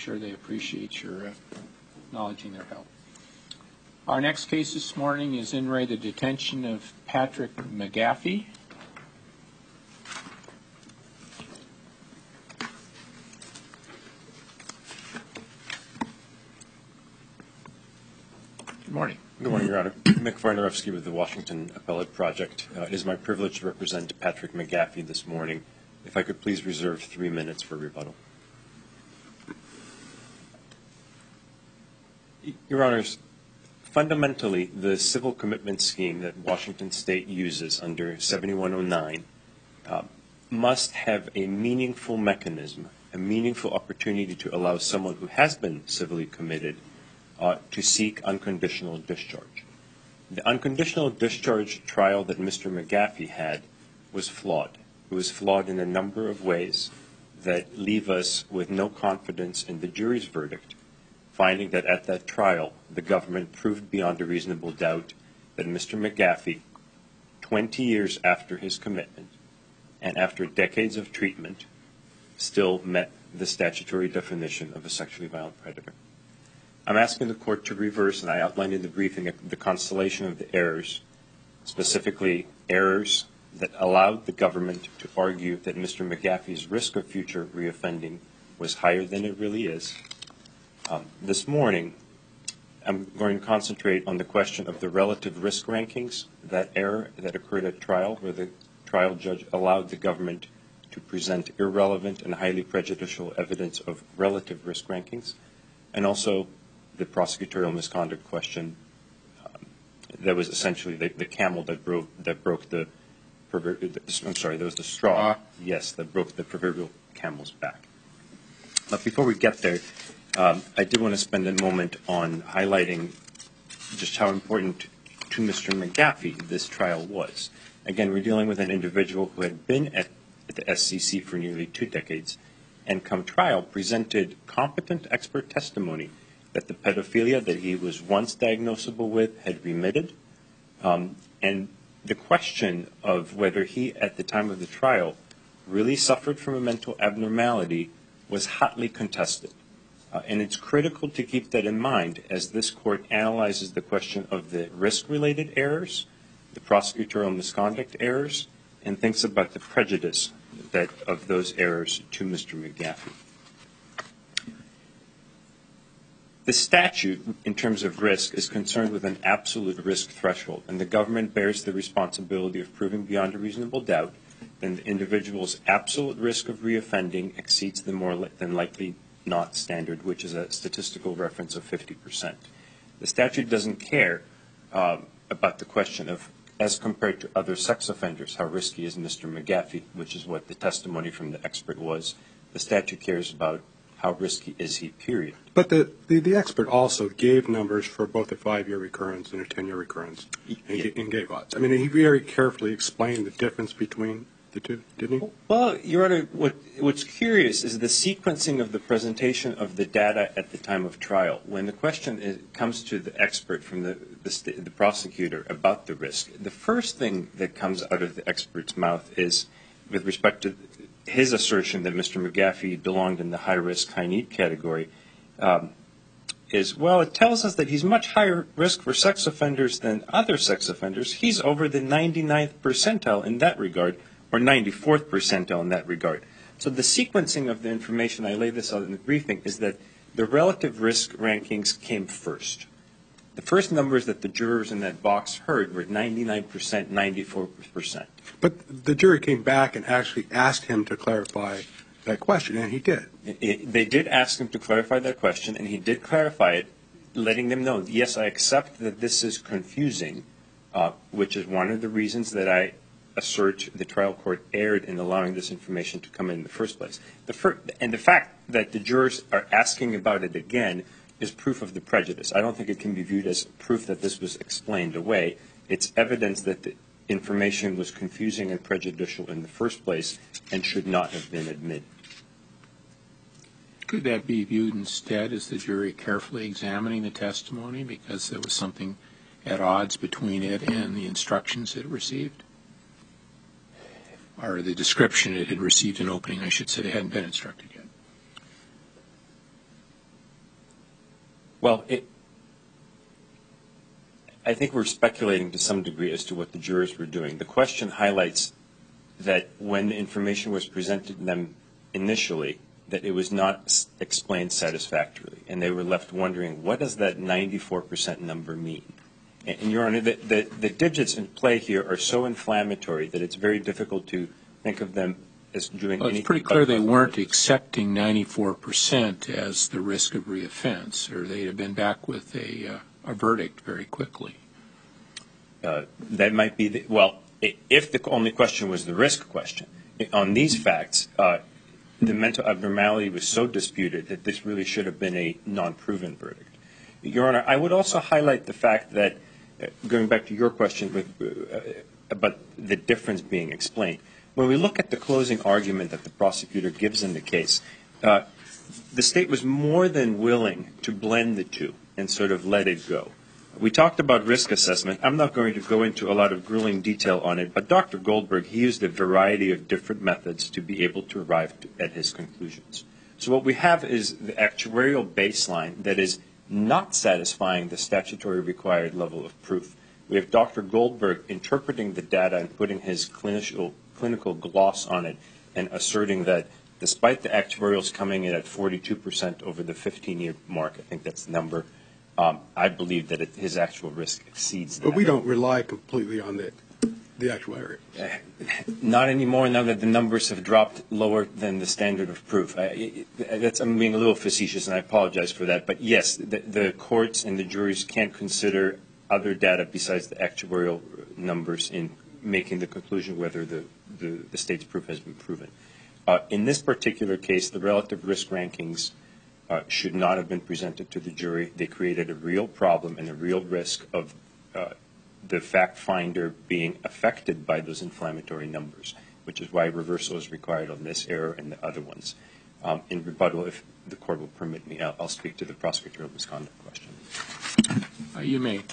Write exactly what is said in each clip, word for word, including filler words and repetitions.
sure they appreciate your uh, acknowledging their help. Our next case this morning is in re the detention of Patrick McGaffey. Good morning. Good morning, Your Honor. Mick Varnarevsky with the Washington Appellate Project. Uh, it is my privilege to represent Patrick McGaffey this morning. If I could please reserve three minutes for rebuttal. Your Honors, fundamentally, the civil commitment scheme that Washington State uses under seventy-one oh nine uh, must have a meaningful mechanism, a meaningful opportunity to allow someone who has been civilly committed Uh, to seek unconditional discharge. The unconditional discharge trial that Mister McGaffey had was flawed. It was flawed in a number of ways that leave us with no confidence in the jury's verdict, finding that at that trial the government proved beyond a reasonable doubt that Mister McGaffey, twenty years after his commitment and after decades of treatment, still met the statutory definition of a sexually violent predator. I'm asking the court to reverse, and I outlined in the briefing the constellation of the errors, specifically errors that allowed the government to argue that Mister McGaffey's risk of future reoffending was higher than it really is. Um, this morning, I'm going to concentrate on the question of the relative risk rankings, that error that occurred at trial, where the trial judge allowed the government to present irrelevant and highly prejudicial evidence of relative risk rankings, and also the prosecutorial misconduct question um, that was essentially the, the camel that broke that broke the, I'm sorry, that was the straw, yes, that broke the proverbial camel's back. But before we get there, um, I did want to spend a moment on highlighting just how important to Mister McGaffey this trial was. Again, we're dealing with an individual who had been at, at the S C C for nearly two decades, and come trial presented competent expert testimony that the pedophilia that he was once diagnosable with had remitted, um, and the question of whether he, at the time of the trial, really suffered from a mental abnormality was hotly contested. Uh, and it's critical to keep that in mind as this court analyzes the question of the risk-related errors, the prosecutorial misconduct errors, and thinks about the prejudice that of those errors to Mister McGaffey. The statute, in terms of risk, is concerned with an absolute risk threshold, and the government bears the responsibility of proving beyond a reasonable doubt that the individual's absolute risk of reoffending exceeds the more li- than likely not standard, which is a statistical reference of fifty percent. The statute doesn't care um, about the question of, as compared to other sex offenders, how risky is Mister McGaffey, which is what the testimony from the expert was. The statute cares about how risky is he, period. But the, the, the expert also gave numbers for both a five-year recurrence and a ten-year recurrence, and, Yeah. and gave odds. I mean, he very carefully explained the difference between the two, didn't he? Well, Your Honor, what, what's curious is the sequencing of the presentation of the data at the time of trial. When the question is, comes to the expert from the, the, st- the prosecutor about the risk, the first thing that comes out of the expert's mouth is, with respect to his assertion that Mister McGaffey belonged in the high-risk, high-need category, um, is, well, it tells us that he's much higher risk for sex offenders than other sex offenders. He's over the ninety-ninth percentile in that regard, or ninety-fourth percentile in that regard. So the sequencing of the information, I lay this out in the briefing, is that the relative risk rankings came first. The first numbers that the jurors in that box heard were ninety-nine percent, ninety-four percent. But the jury came back and actually asked him to clarify that question, and he did. It, it, they did ask him to clarify that question, and he did clarify it, letting them know, yes, I accept that this is confusing, uh, which is one of the reasons that I assert the trial court erred in allowing this information to come in in the first place. The fir- and the fact that the jurors are asking about it again is proof of the prejudice. I don't think it can be viewed as proof that this was explained away. It's evidence that the information was confusing and prejudicial in the first place and should not have been admitted. Could that be viewed instead as the jury carefully examining the testimony because there was something at odds between it and the instructions it received? Or the description it had received in opening, I should say, they hadn't been instructed yet. Well, it, I think we're speculating to some degree as to what the jurors were doing. The question highlights that when the information was presented to them initially, that it was not explained satisfactorily, and they were left wondering, what does that ninety-four percent number mean? And, and Your Honor, the, the, the digits in play here are so inflammatory that it's very difficult to think of them as doing well, anything. It's pretty clear they weren't accepting ninety-four percent as the risk of reoffense, or they'd have been back with a, uh, a verdict very quickly. Uh, that might be, the, well, if the only question was the risk question, on these facts, uh, the mental abnormality was so disputed that this really should have been a non-proven verdict. Your Honor, I would also highlight the fact that, uh, going back to your question with, uh, about the difference being explained, when we look at the closing argument that the prosecutor gives in the case, uh, the state was more than willing to blend the two and sort of let it go. We talked about risk assessment. I'm not going to go into a lot of grueling detail on it, but Doctor Goldberg, he used a variety of different methods to be able to arrive to, at his conclusions. So what we have is the actuarial baseline that is not satisfying the statutory required level of proof. We have Doctor Goldberg interpreting the data and putting his clinical, clinical gloss on it and asserting that despite the actuarials coming in at forty-two percent over the fifteen-year mark, I think that's the number, Um, I believe that it, his actual risk exceeds that. But we don't rely completely on the, the actuary. Uh, not anymore now that the numbers have dropped lower than the standard of proof. I, it, that's, I'm being a little facetious, and I apologize for that. But yes, the, the courts and the juries can't consider other data besides the actuarial numbers in making the conclusion whether the, the, the state's proof has been proven. Uh, in this particular case, the relative risk rankings Uh, should not have been presented to the jury. They created a real problem and a real risk of uh, the fact finder being affected by those inflammatory numbers, which is why reversal is required on this error and the other ones. Um, in rebuttal, if the court will permit me, I'll, I'll speak to the prosecutorial misconduct question. Uh, you may.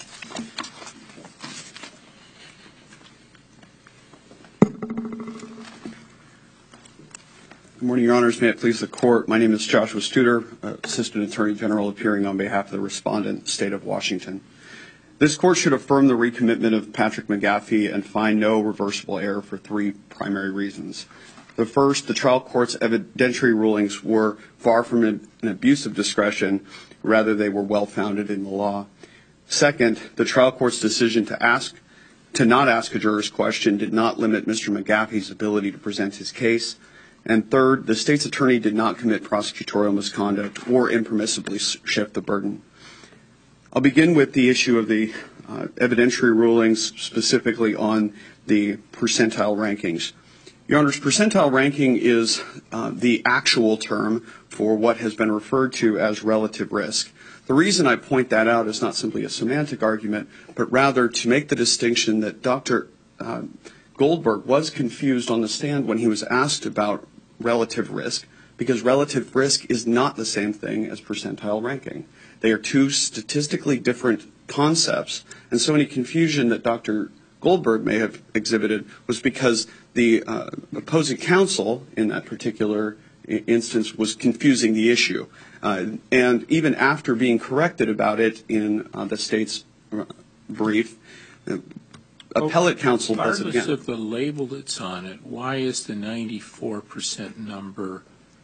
Good morning, Your Honors. May it please the Court. My name is Joshua Studer, Assistant Attorney General appearing on behalf of the respondent, State of Washington. This Court should affirm the recommitment of Patrick McGaffey and find no reversible error for three primary reasons. The first, the trial court's evidentiary rulings were far from an abuse of discretion. Rather, they were well-founded in the law. Second, the trial court's decision to ask, to not ask a juror's question did not limit Mister McGaffey's ability to present his case. And third, the state's attorney did not commit prosecutorial misconduct or impermissibly shift the burden. I'll begin with the issue of the uh, evidentiary rulings, specifically on the percentile rankings. Your Honors, percentile ranking is uh, the actual term for what has been referred to as relative risk. The reason I point that out is not simply a semantic argument, but rather to make the distinction that Doctor Uh, Goldberg was confused on the stand when he was asked about relative risk, because relative risk is not the same thing as percentile ranking. They are two statistically different concepts, and so any confusion that Doctor Goldberg may have exhibited was because the uh, opposing counsel in that particular instance was confusing the issue. Uh, and even after being corrected about it in uh, the state's uh, brief, uh, appellate counsel does it again. Regardless of the label that's on it, why is the ninety-four percent number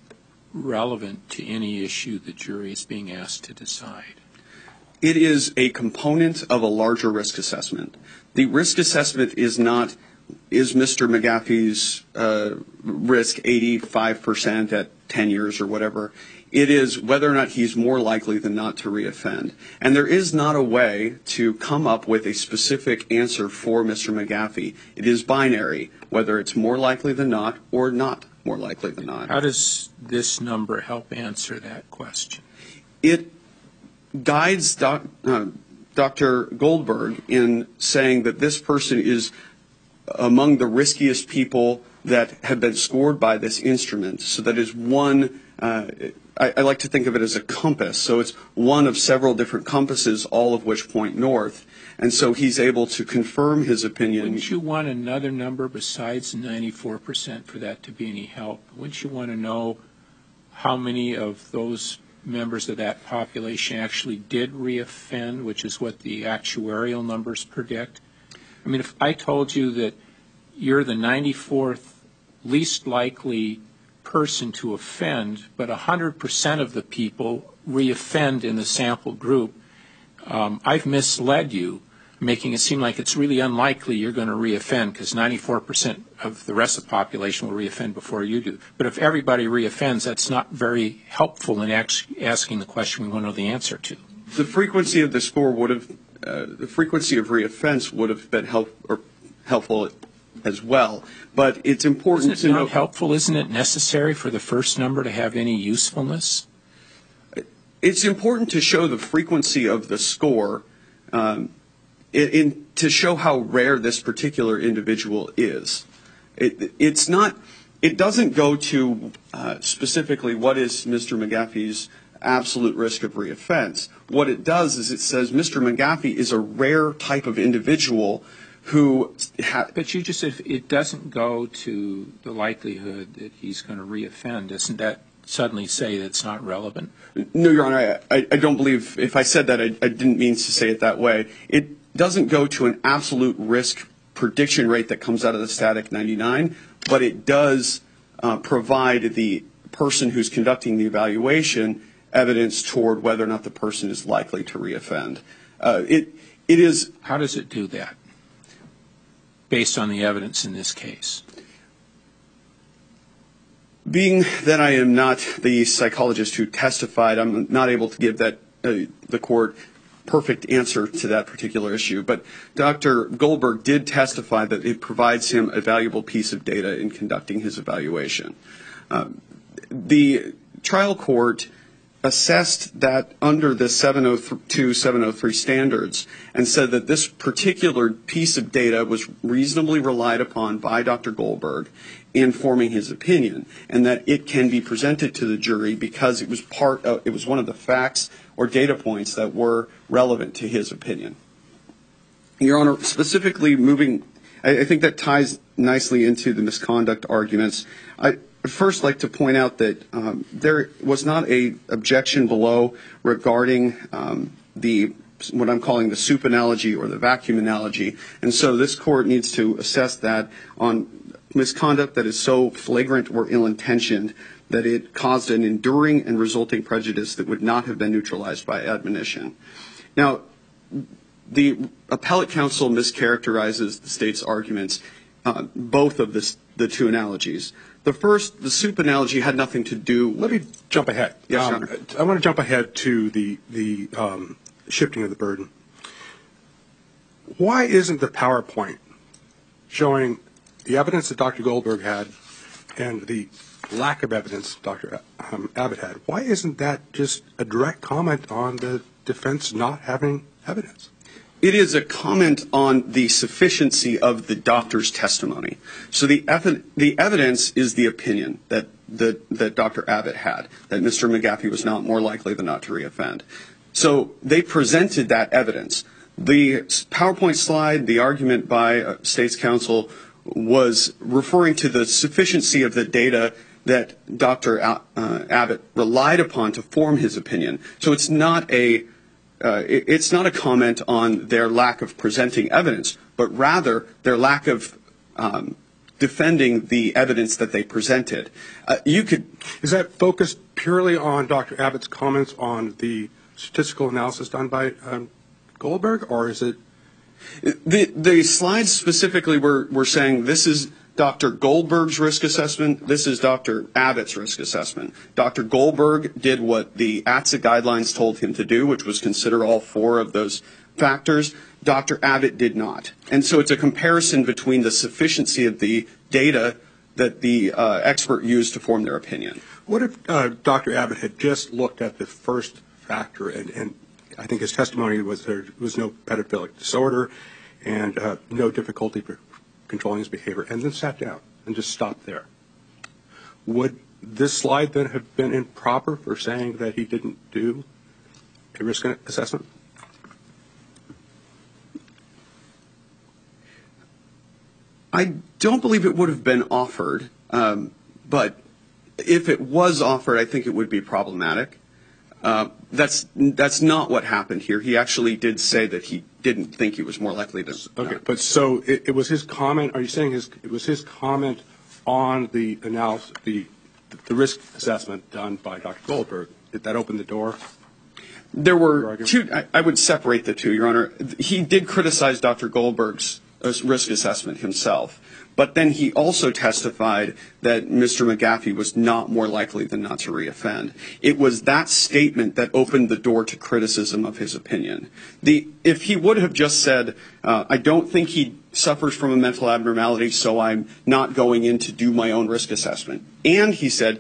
relevant to any issue the jury is being asked to decide? It is a component of a larger risk assessment. The risk assessment is not, is Mister McGaffey's uh, risk eighty-five percent at ten years or whatever. It is whether or not he's more likely than not to reoffend. And there is not a way to come up with a specific answer for Mister McGaffey. It is binary, whether it's more likely than not or not more likely than not. How does this number help answer that question? It guides doc, uh, Doctor Goldberg in saying that this person is among the riskiest people that have been scored by this instrument. So that is one, uh, I, I like to think of it as a compass. So it's one of several different compasses, all of which point north. And so he's able to confirm his opinion. Wouldn't you want another number besides ninety-four percent for that to be any help? Wouldn't you want to know how many of those members of that population actually did reoffend, which is what the actuarial numbers predict? I mean, if I told you that you're the ninety-fourth least likely person to offend, but one hundred percent of the people reoffend in the sample group, um, I've misled you, making it seem like it's really unlikely you're going to reoffend because ninety-four percent of the rest of the population will reoffend before you do. But if everybody reoffends, that's not very helpful in ask, asking the question we want to know the answer to. The frequency of the score would have, uh, the frequency of reoffense would have been help, or helpful as well. But it's important Isn't it to not know. helpful? Isn't it necessary for the first number to have any usefulness? It's important to show the frequency of the score um, in, in to show how rare this particular individual is. It, it's not. It doesn't go to uh, specifically what is Mister McGaffey's absolute risk of reoffense. What it does is it says Mister McGaffey is a rare type of individual who. Ha- But you just said it doesn't go to the likelihood that he's going to reoffend. Doesn't that suddenly say that's not relevant? No, Your Honor, I, I, I don't believe. If I said that, I, I didn't mean to say it that way. It doesn't go to an absolute risk prediction rate that comes out of the static ninety-nine, but it does uh, provide the person who's conducting the evaluation evidence toward whether or not the person is likely to reoffend. Uh, it it is. How does it do that, based on the evidence in this case? Being that I am not the psychologist who testified, I'm not able to give that uh, the court perfect answer to that particular issue. But Doctor Goldberg did testify that it provides him a valuable piece of data in conducting his evaluation. Um, the trial court assessed that under the seven oh two, seven oh three standards and said that this particular piece of data was reasonably relied upon by Doctor Goldberg in forming his opinion, and that it can be presented to the jury because it was part of, it was one of the facts or data points that were relevant to his opinion. Your Honor, specifically moving, I, I think that ties nicely into the misconduct arguments. I would first like to point out that um, there was not a objection below regarding um, the what I'm calling the soup analogy or the vacuum analogy, and so this court needs to assess that on misconduct that is so flagrant or ill-intentioned that it caused an enduring and resulting prejudice that would not have been neutralized by admonition. Now, the appellate counsel mischaracterizes the state's arguments, uh, both of this, the two analogies. The first, the soup analogy, had nothing to do. Let me jump ahead. Yes, um, Your Honor. I want to jump ahead to the the um, shifting of the burden. Why isn't the PowerPoint showing the evidence that Doctor Goldberg had and the lack of evidence Doctor Um, Abbott had, why isn't that just a direct comment on the defense not having evidence? It is a comment on the sufficiency of the doctor's testimony. So the, ev- the evidence is the opinion that, the, that Doctor Abbott had, that Mister McGaffey was not more likely than not to reoffend. So they presented that evidence. The PowerPoint slide, the argument by uh, State's counsel, was referring to the sufficiency of the data that Doctor A- uh, Abbott relied upon to form his opinion. So it's not a uh, it, it's not a comment on their lack of presenting evidence, but rather their lack of um, defending the evidence that they presented. Uh, you could Is that focused purely on Doctor Abbott's comments on the statistical analysis done by um, Goldberg, or is it? The, the slides specifically were, were saying this is Doctor Goldberg's risk assessment, this is Doctor Abbott's risk assessment. Doctor Goldberg did what the A T S A guidelines told him to do, which was consider all four of those factors. Doctor Abbott did not. And so it's a comparison between the sufficiency of the data that the uh, expert used to form their opinion. What if uh, Doctor Abbott had just looked at the first factor, and, and I think his testimony was there was no pedophilic disorder and uh, no difficulty for controlling his behavior, and then sat down and just stopped there? Would this slide then have been improper for saying that he didn't do a risk assessment? I don't believe it would have been offered, um, but if it was offered, I think it would be problematic. Uh, that's that's not what happened here. He actually did say that he didn't think he was more likely than Okay, not. but so it, it was his comment. Are you saying his it was his comment on the analysis, the the risk assessment done by Doctor Goldberg? Did that open the door? There were two. I, I would separate the two, Your Honor. He did criticize Doctor Goldberg's uh, risk assessment himself, but then he also testified that Mister McGaffey was not more likely than not to reoffend. It was that statement that opened the door to criticism of his opinion. The if he would have just said, uh, "I don't think he suffers from a mental abnormality, so I'm not going in to do my own risk assessment," and he said,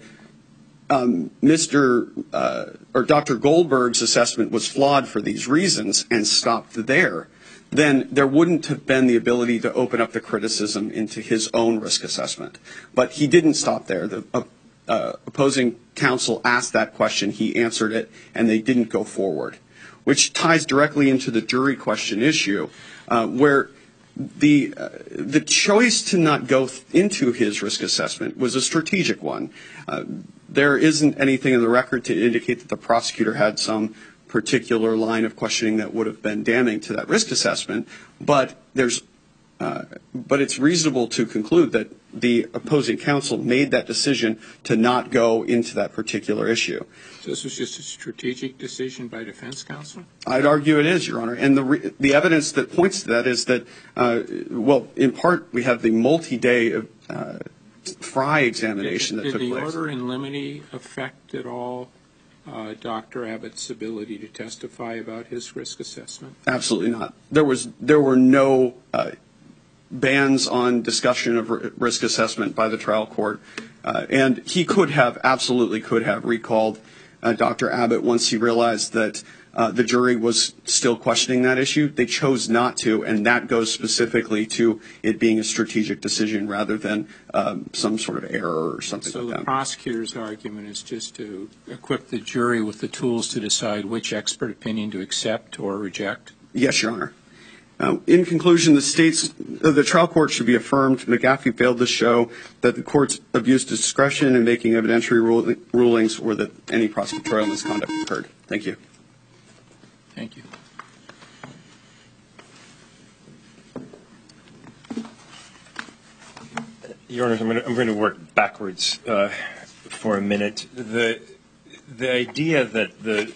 Um, Mister Uh, or Doctor Goldberg's assessment was flawed for these reasons and stopped there, then there wouldn't have been the ability to open up the criticism into his own risk assessment. But he didn't stop there. The uh, uh, opposing counsel asked that question, he answered it, and they didn't go forward, which ties directly into the jury question issue, uh, where The uh, the choice to not go th- into his risk assessment was a strategic one. Uh, there isn't anything in the record to indicate that the prosecutor had some particular line of questioning that would have been damning to that risk assessment, but there's uh, but it's reasonable to conclude that the opposing counsel made that decision to not go into that particular issue. So this was just a strategic decision by defense counsel? I'd argue it is, Your Honor. And the re- the evidence that points to that is that, uh, well, in part, we have the multi-day uh, Fry examination did, that took did the place. order in limine affect at all uh, Doctor Abbott's ability to testify about his risk assessment? Absolutely not. There was there were no uh, bans on discussion of r- risk assessment by the trial court, uh, and he could have absolutely could have recalled Uh, Doctor Abbott once he realized that uh, the jury was still questioning that issue. They chose not to, and that goes specifically to it being a strategic decision rather than um, some sort of error or something so like that. So the prosecutor's argument is just to equip the jury with the tools to decide which expert opinion to accept or reject? Yes, Your Honor. Uh, in conclusion, the state's uh, the trial court should be affirmed. McGaffey failed to show that the court's abused discretion in making evidentiary rul- rulings or that any prosecutorial misconduct occurred. Thank you. Thank you. Your Honor, I'm going to, I'm going to work backwards uh, for a minute. The the idea that the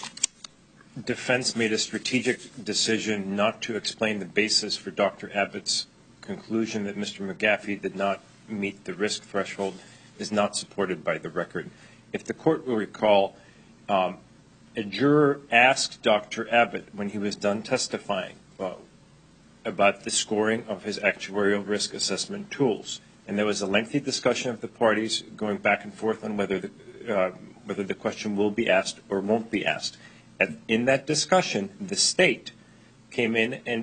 defense made a strategic decision not to explain the basis for Doctor Abbott's conclusion that Mister McGaffey did not meet the risk threshold is not supported by the record. If the court will recall, um, a juror asked Doctor Abbott when he was done testifying uh, about the scoring of his actuarial risk assessment tools. And there was a lengthy discussion of the parties going back and forth on whether the, uh, whether the question will be asked or won't be asked. And in that discussion, the state came in and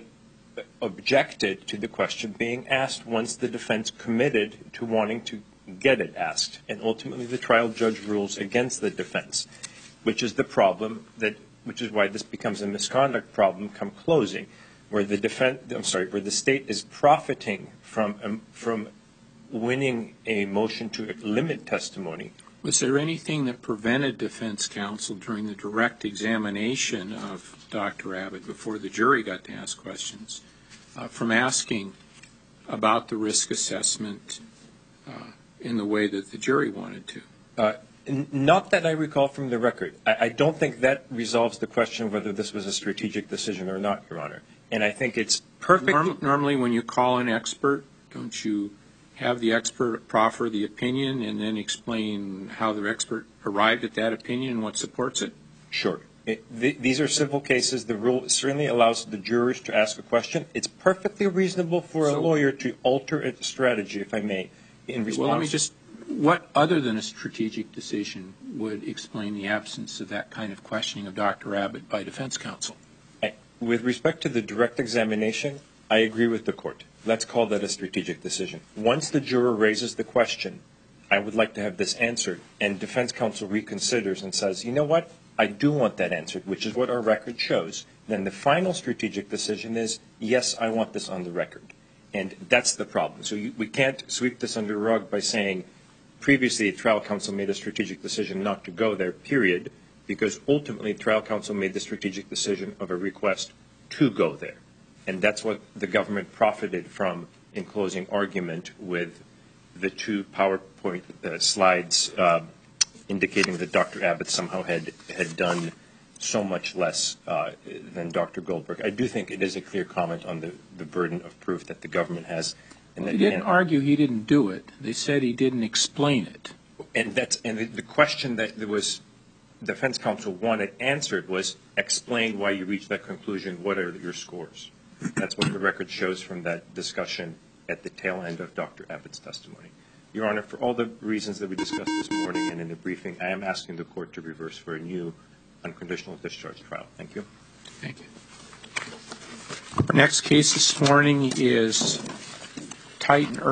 objected to the question being asked once the defense committed to wanting to get it asked. And ultimately, the trial judge rules against the defense, which is the problem that, which is why this becomes a misconduct problem come closing, where the defense, I'm sorry, where the state is profiting from um, from winning a motion to limit testimony. Was there anything that prevented defense counsel during the direct examination of Doctor Abbott before the jury got to ask questions uh, from asking about the risk assessment uh, in the way that the jury wanted to? Uh, n- not that I recall from the record. I, I don't think that resolves the question of whether this was a strategic decision or not, Your Honor. And I think it's perfectly... Norm- normally when you call an expert, don't you have the expert proffer the opinion and then explain how the expert arrived at that opinion and what supports it? Sure. It, th- these are civil cases. The rule certainly allows the jurors to ask a question. It's perfectly reasonable for So, a lawyer to alter a strategy, if I may, in response. Well, let me just, what other than a strategic decision would explain the absence of that kind of questioning of Doctor Abbott by defense counsel? I, with respect to the direct examination, I agree with the court. Let's call that a strategic decision. Once the juror raises the question, I would like to have this answered, and defense counsel reconsiders and says, you know what, I do want that answered, which is what our record shows, then the final strategic decision is, yes, I want this on the record. And that's the problem. So you, we can't sweep this under the rug by saying previously trial counsel made a strategic decision not to go there, period. because ultimately trial counsel made the strategic decision of a request to go there. And that's what the government profited from in closing argument with the two PowerPoint uh, slides uh, indicating that Doctor Abbott somehow had, had done so much less uh, than Doctor Goldberg. I do think it is a clear comment on the, the burden of proof that the government has. And He that, didn't and, argue he didn't do it. They said he didn't explain it. and that's and the, the question that there was defense counsel wanted answered was, explain why you reached that conclusion. What are your scores? That's what the record shows from that discussion at the tail end of Doctor Abbott's testimony. Your Honor, for all the reasons that we discussed this morning and in the briefing, I am asking the court to reverse for a new unconditional discharge trial. Thank you. Thank you. Our next case this morning is Titan